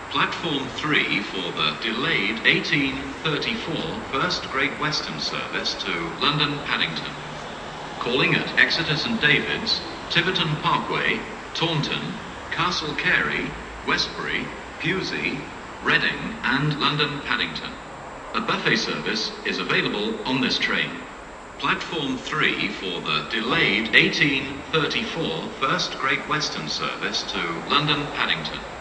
Platform 3 for the delayed 1834 First Great Western service to London Paddington. Calling at Exeter St David's, Tiverton Parkway, Taunton, Castle Carey, Westbury, Pewsey, Reading and London Paddington. A buffet service is available on this train. Platform 3 for the delayed 1834 First Great Western service to London Paddington.